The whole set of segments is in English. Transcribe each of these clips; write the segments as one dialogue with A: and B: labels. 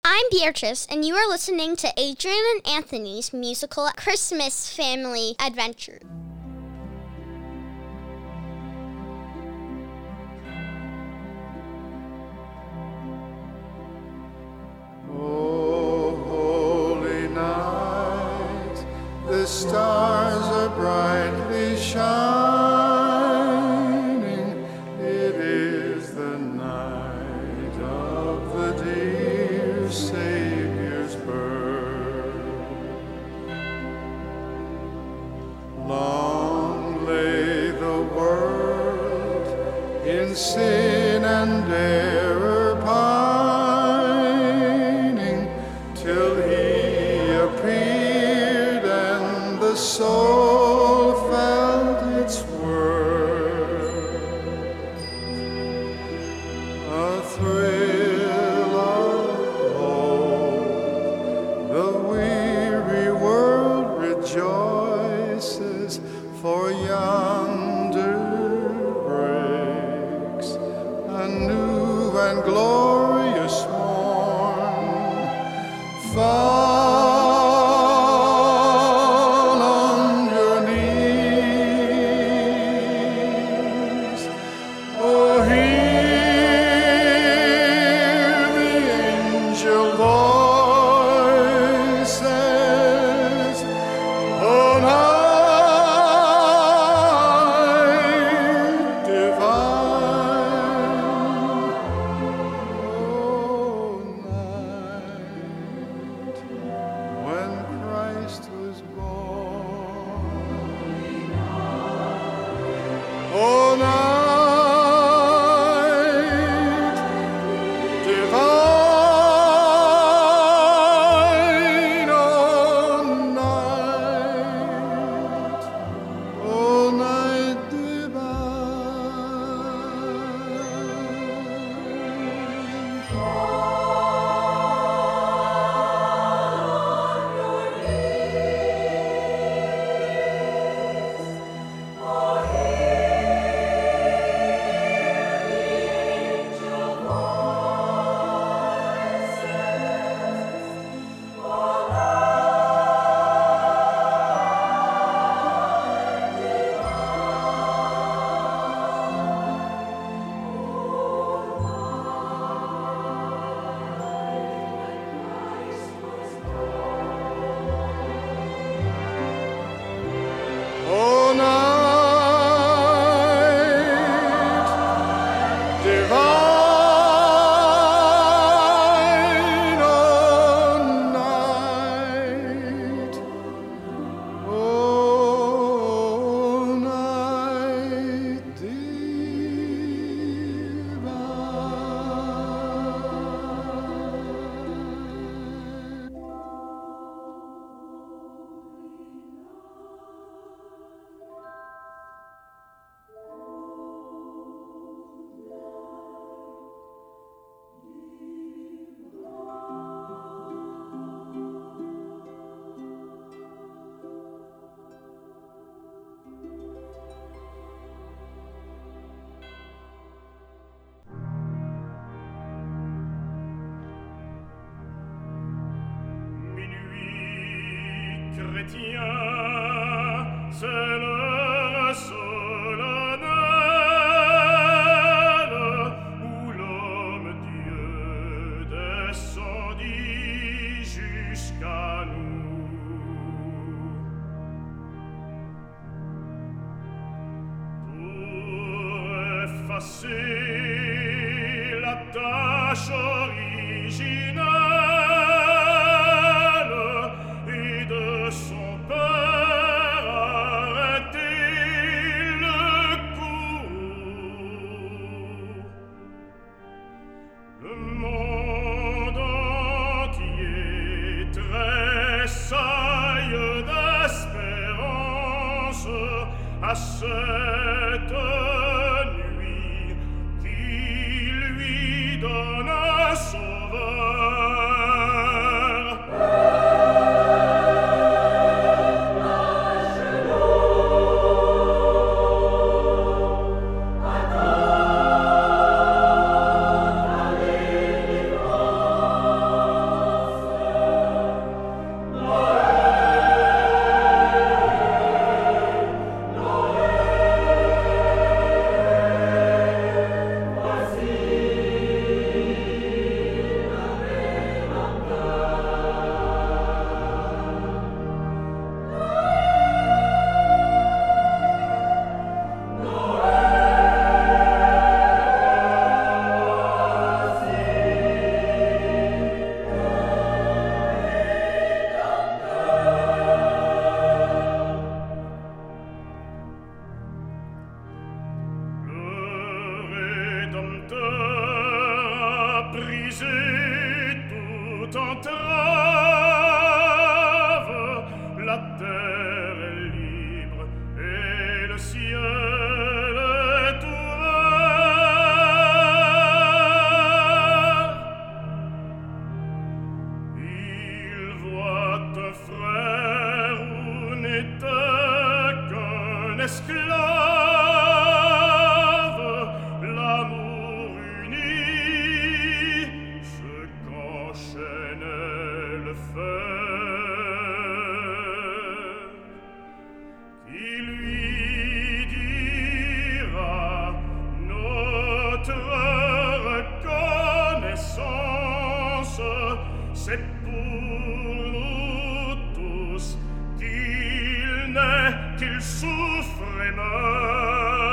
A: I'm Beatrice, and you are listening to Adrian and Anthony's musical Christmas Family Adventure.
B: Oh, holy night, the stars are brightly shining. It is the night of the dear Savior's birth. Long lay the world in sin and error pining, till he appeared and the soul felt its worth. A thrill of hope, the weary world rejoices, for yonder breaks a new and glorious morn. Fall on your knees. Oh, hear the angel voices. Oh, night divine. Oh, night when Christ was born. Oh, night divine. Oh, night divine. Oh, night divine. Oh, night. Oh, night divine.
C: Minuit chrétien, c'est l'heure solennelle où l'homme-Dieu descendit jusqu'à nous. Pour effacer la tâche originale et de son père arrêter le cours. Le monde entier tressaille d'espérance à cette nuit qui lui donne un sauveur. briser toute entrave. La terre est libre et le ciel est ouvert. Il voit un frère où n'était qu'un esclave, l'amour uni, ce qu'enchaînait le fer, qui lui dira notre reconnaissance, c'est pour nous tous qu'il naît, qu'il souffre et meurt.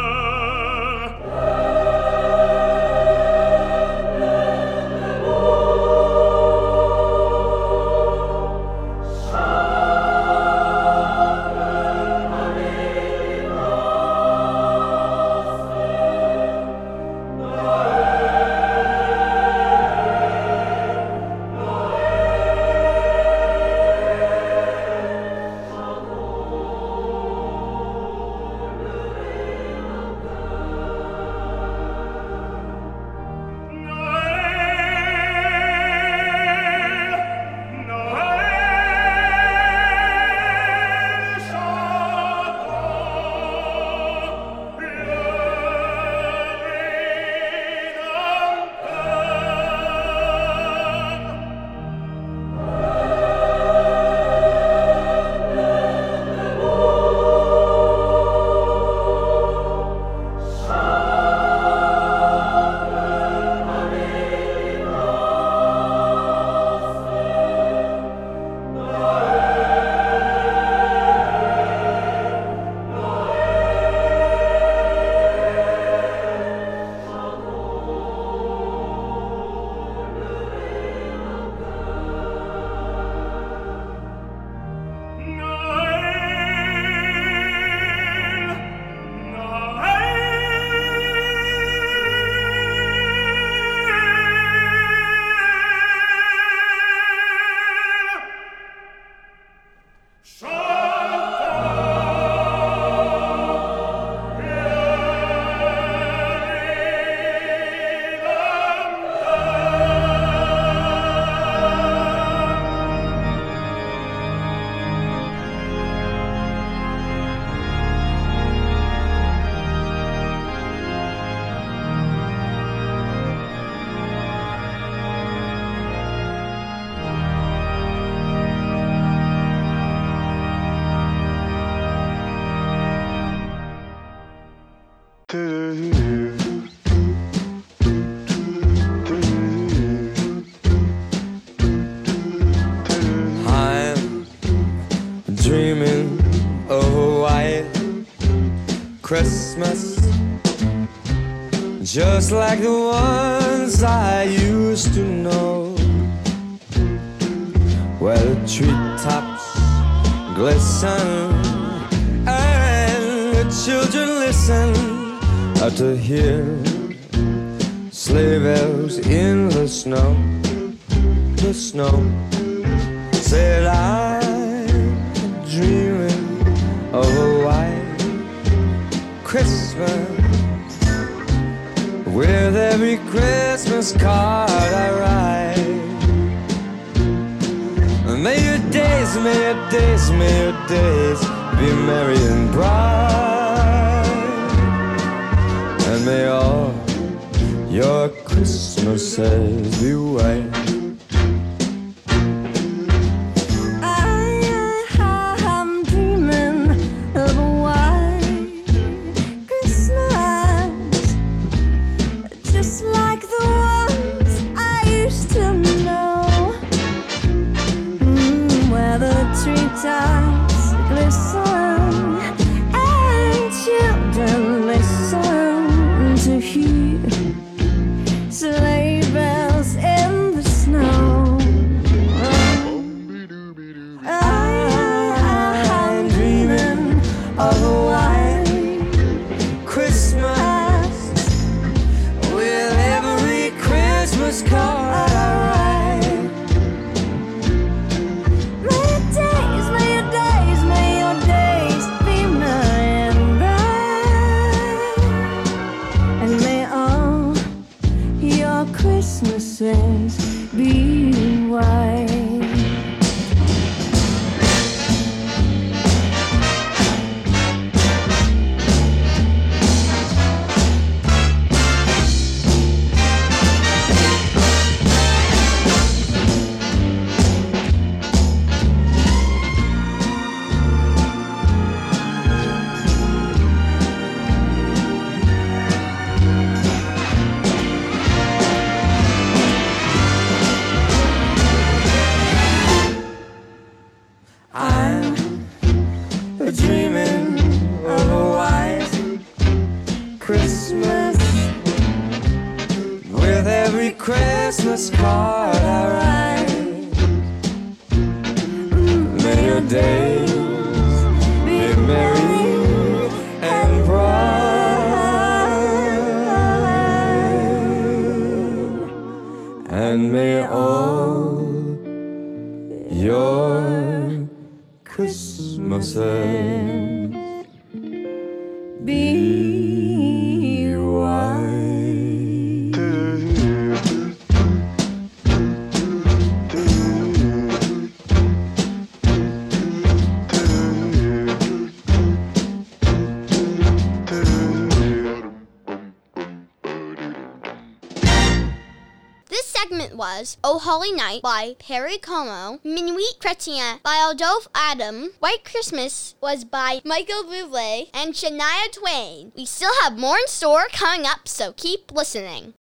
D: I'm dreaming of a white Christmas, just like the ones I used to know, where the treetops glisten and the children listen to hear sleigh bells in the snow. The snow said I'm dreaming of a white Christmas, with every Christmas card I write. May your days, may your days, may your days be merry and bright, and may all your Christmases be white.
E: I'm dreaming of a white Christmas, just like the ones I used to know, where the treetops glisten and children listen to hear sleigh bells in the snow. Christmases be white.
D: Dreaming of a white Christmas, with every Christmas card I write. May your days be merry and bright, and may all your Christmases
E: Be white.
A: This segment was Oh Holy Night by Perry Como, Minuit Chrétien by Adolphe Adam, White Christmas was by Michael Bublé and Shania Twain. We still have more in store coming up, so keep listening.